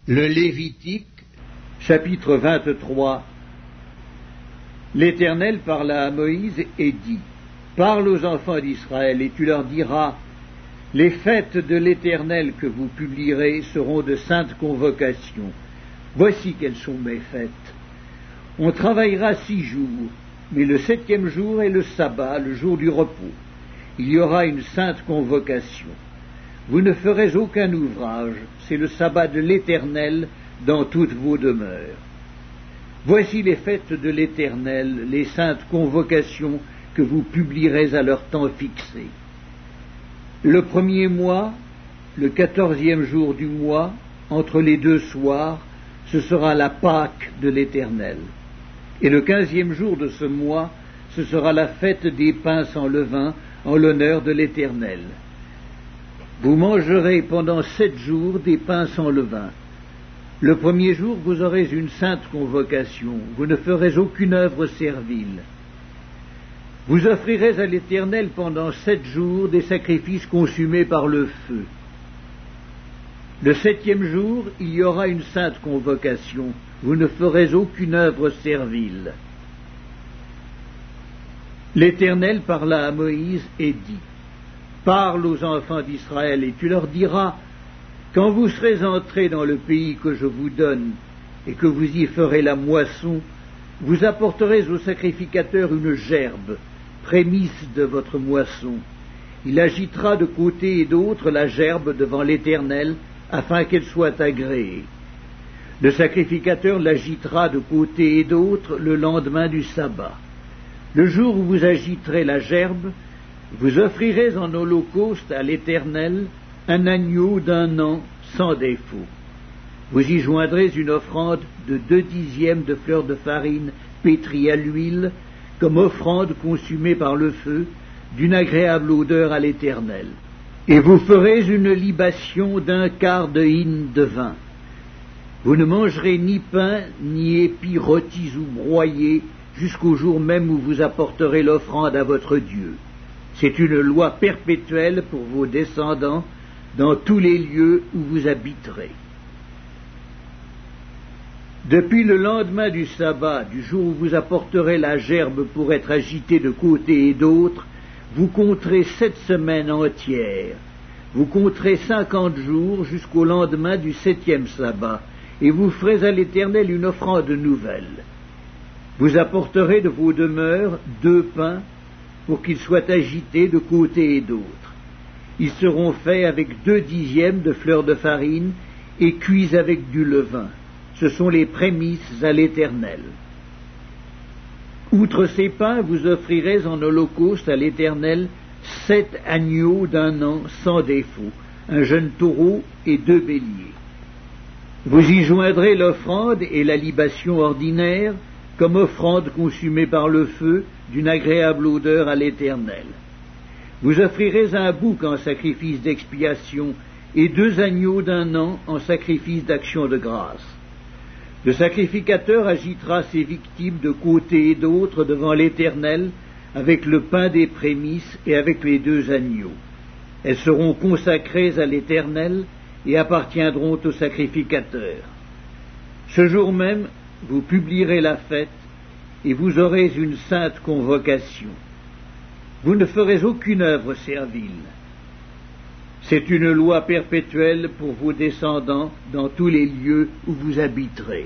Le Lévitique, chapitre 23. L'Éternel parla à Moïse et dit, « Parle aux enfants d'Israël, et tu leur diras, les fêtes de l'Éternel que vous publierez seront de saintes convocations. Voici quelles sont mes fêtes. On travaillera 6 jours, mais le 7e jour est le sabbat, le jour du repos. Il y aura une sainte convocation. Vous ne ferez aucun ouvrage, c'est le sabbat de l'Éternel dans toutes vos demeures. Voici les fêtes de l'Éternel, les saintes convocations que vous publierez à leur temps fixé. Le 1er mois, le 14e jour du mois, entre les 2 soirs, ce sera la Pâque de l'Éternel. Et le 15e jour de ce mois, ce sera la fête des pains sans levain, en l'honneur de l'Éternel. Vous mangerez pendant 7 jours des pains sans levain. Le 1er jour, vous aurez une sainte convocation. Vous ne ferez aucune œuvre servile. Vous offrirez à l'Éternel pendant 7 jours des sacrifices consumés par le feu. Le 7e jour, il y aura une sainte convocation. Vous ne ferez aucune œuvre servile. L'Éternel parla à Moïse et dit, « Parle aux enfants d'Israël, et tu leur diras, quand vous serez entrés dans le pays que je vous donne, et que vous y ferez la moisson, vous apporterez au sacrificateur une gerbe, prémisse de votre moisson. Il agitera de côté et d'autre la gerbe devant l'Éternel, afin qu'elle soit agréée. Le sacrificateur l'agitera de côté et d'autre le lendemain du sabbat. Le jour où vous agiterez la gerbe, vous offrirez en holocauste à l'Éternel un agneau d'1 an sans défaut. Vous y joindrez une offrande de 2/10 de fleur de farine pétrie à l'huile, comme offrande consumée par le feu, d'une agréable odeur à l'Éternel. Et vous ferez une libation d'1/4 de hin de vin. Vous ne mangerez ni pain, ni épis rôtis ou broyés, jusqu'au jour même où vous apporterez l'offrande à votre Dieu. C'est une loi perpétuelle pour vos descendants dans tous les lieux où vous habiterez. Depuis le lendemain du sabbat, du jour où vous apporterez la gerbe pour être agitée de côté et d'autre, vous compterez 7 semaines entières. Vous compterez 50 jours jusqu'au lendemain du 7e sabbat, et vous ferez à l'Éternel une offrande nouvelle. Vous apporterez de vos demeures 2 pains pour qu'ils soient agités de côté et d'autre. Ils seront faits avec 2/10 de fleur de farine et cuits avec du levain. Ce sont les prémices à l'Éternel. Outre ces pains, vous offrirez en holocauste à l'Éternel 7 agneaux d'1 an sans défaut, un jeune taureau et 2 béliers. Vous y joindrez l'offrande et la libation ordinaire, comme offrande consumée par le feu, d'une agréable odeur à l'Éternel. Vous offrirez un bouc en sacrifice d'expiation et 2 agneaux d'1 an en sacrifice d'action de grâce. Le sacrificateur agitera ses victimes de côté et d'autre devant l'Éternel avec le pain des prémices et avec les 2 agneaux. Elles seront consacrées à l'Éternel et appartiendront au sacrificateur. Ce jour même, vous publierez la fête, et vous aurez une sainte convocation. Vous ne ferez aucune œuvre servile. C'est une loi perpétuelle pour vos descendants dans tous les lieux où vous habiterez.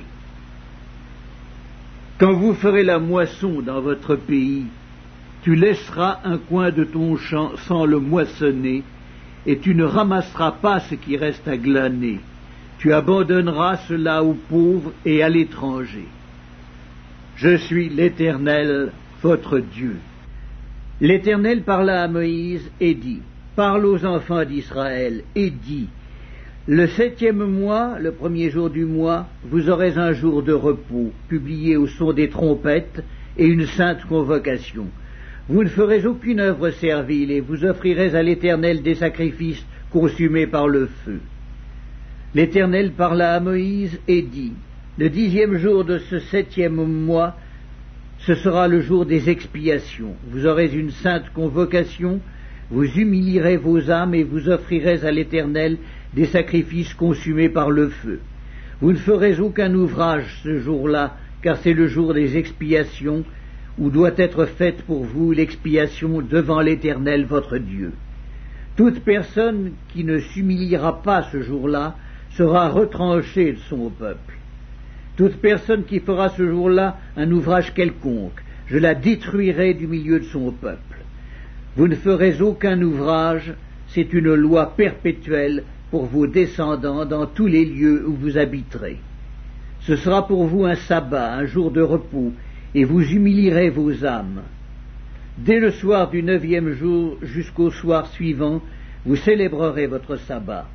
Quand vous ferez la moisson dans votre pays, tu laisseras un coin de ton champ sans le moissonner, et tu ne ramasseras pas ce qui reste à glaner. Tu abandonneras cela aux pauvres et à l'étranger. Je suis l'Éternel, votre Dieu. » L'Éternel parla à Moïse et dit, « Parle aux enfants d'Israël et dis, le 7e mois, le 1er jour du mois, vous aurez un jour de repos, publié au son des trompettes, et une sainte convocation. Vous ne ferez aucune œuvre servile, et vous offrirez à l'Éternel des sacrifices consumés par le feu. » L'Éternel parla à Moïse et dit, « Le 10e jour de ce 7e mois, ce sera le jour des expiations. Vous aurez une sainte convocation, vous humilierez vos âmes et vous offrirez à l'Éternel des sacrifices consumés par le feu. Vous ne ferez aucun ouvrage ce jour-là, car c'est le jour des expiations, où doit être faite pour vous l'expiation devant l'Éternel votre Dieu. Toute personne qui ne s'humiliera pas ce jour-là sera retranchée de son peuple. Toute personne qui fera ce jour-là un ouvrage quelconque, je la détruirai du milieu de son peuple. Vous ne ferez aucun ouvrage, c'est une loi perpétuelle pour vos descendants dans tous les lieux où vous habiterez. Ce sera pour vous un sabbat, un jour de repos, et vous humilierez vos âmes. Dès le soir du 9e jour jusqu'au soir suivant, vous célébrerez votre sabbat.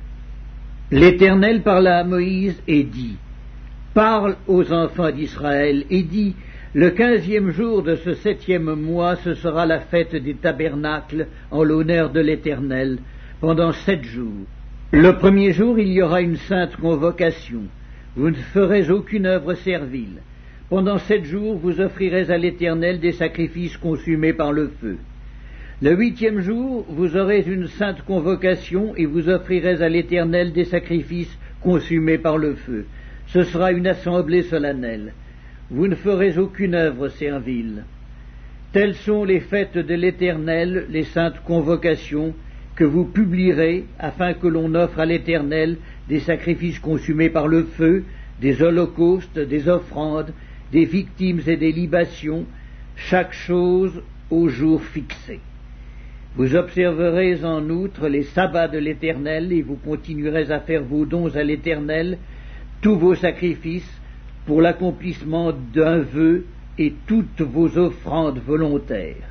L'Éternel parla à Moïse et dit, « Parle aux enfants d'Israël et dis, le 15e jour de ce 7e mois, ce sera la fête des tabernacles en l'honneur de l'Éternel, pendant 7 jours. Le 1er jour, il y aura une sainte convocation. Vous ne ferez aucune œuvre servile. Pendant 7 jours, vous offrirez à l'Éternel des sacrifices consumés par le feu. Le 8e jour, vous aurez une sainte convocation et vous offrirez à l'Éternel des sacrifices consumés par le feu. Ce sera une assemblée solennelle. Vous ne ferez aucune œuvre servile. Telles sont les fêtes de l'Éternel, les saintes convocations, que vous publierez, afin que l'on offre à l'Éternel des sacrifices consumés par le feu, des holocaustes, des offrandes, des victimes et des libations, chaque chose au jour fixé. Vous observerez en outre les sabbats de l'Éternel, et vous continuerez à faire vos dons à l'Éternel, tous vos sacrifices, pour l'accomplissement d'un vœu et toutes vos offrandes volontaires.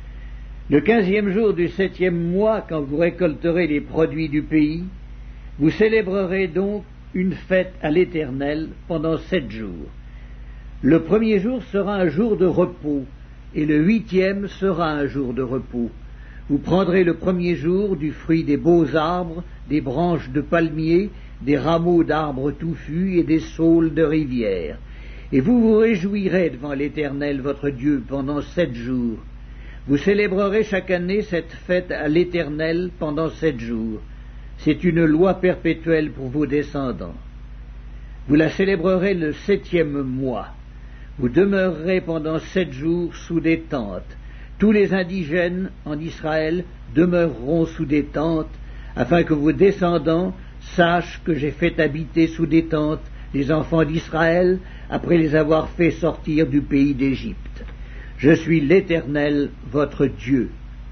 Le 15e jour du 7e mois, quand vous récolterez les produits du pays, vous célébrerez donc une fête à l'Éternel pendant 7 jours. Le 1er jour sera un jour de repos, et le 8e sera un jour de repos. Vous prendrez le 1er jour du fruit des beaux arbres, des branches de palmiers, des rameaux d'arbres touffus et des saules de rivière. Et vous vous réjouirez devant l'Éternel votre Dieu pendant 7 jours. Vous célébrerez chaque année cette fête à l'Éternel pendant 7 jours. C'est une loi perpétuelle pour vos descendants. Vous la célébrerez le 7e mois. Vous demeurerez pendant 7 jours sous des tentes. Tous les indigènes en Israël demeureront sous des tentes, afin que vos descendants sachent que j'ai fait habiter sous des tentes les enfants d'Israël après les avoir fait sortir du pays d'Égypte. Je suis l'Éternel, votre Dieu. »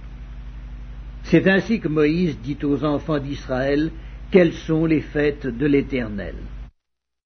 C'est ainsi que Moïse dit aux enfants d'Israël quelles sont les fêtes de l'Éternel.